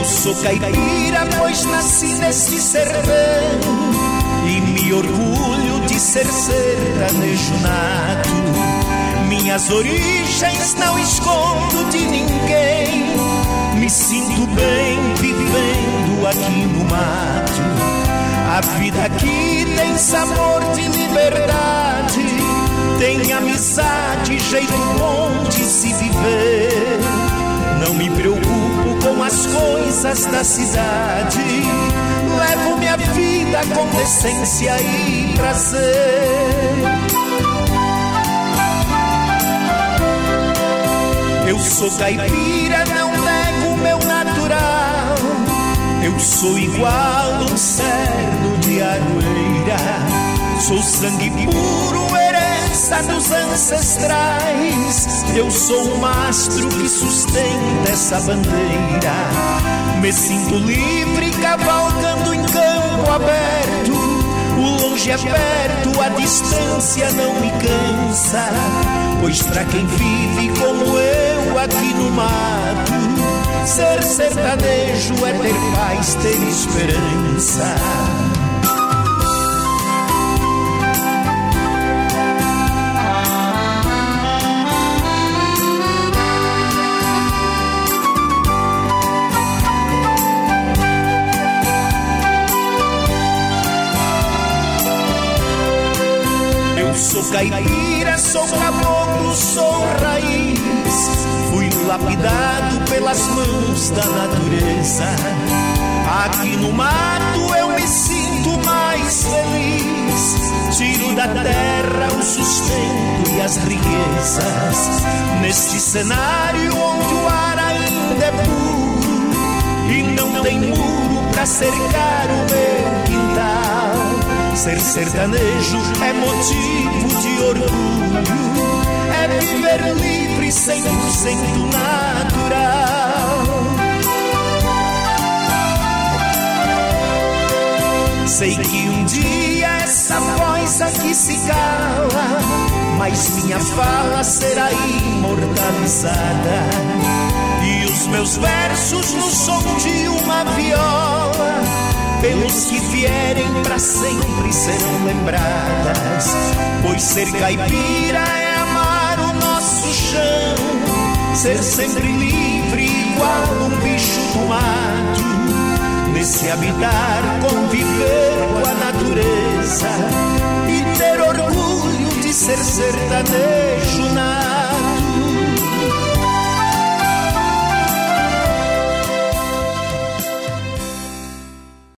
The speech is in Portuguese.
sou caipira, pois nasci neste sertão, e me orgulho de ser sertanejo nato. Minhas origens não escondo de ninguém, me sinto bem vivendo aqui no mato. A vida aqui tem sabor de liberdade, tem amizade, jeito bom de se viver. Não me preocupo com as coisas da cidade, levo minha vida com decência e prazer. Eu sou caipira, não nego meu natural, eu sou igual um cerno de aroeira, sou sangue puro, herança dos ancestrais. Eu sou um mastro que sustenta essa bandeira. Me sinto livre cavalgando em campo aberto. O longe é perto, a distância não me cansa, pois pra quem vive como eu aqui no mato, ser sertanejo é ter paz, ter esperança. Sou caipira, sou caboclo, sou raiz, fui lapidado pelas mãos da natureza. Aqui no mato eu me sinto mais feliz, tiro da terra o sustento e as riquezas. Neste cenário onde o ar ainda é puro e não tem muro pra cercar o meu quintal, ser sertanejo é motivo de orgulho, é viver livre 100% natural. Sei que um dia essa voz aqui se cala, mas minha fala será imortalizada, e os meus versos no som de uma viola, pelos que vierem pra sempre serão lembradas. Pois ser caipira é amar o nosso chão, ser sempre livre igual um bicho do mato, nesse habitar, conviver com a natureza e ter orgulho de ser sertanejo.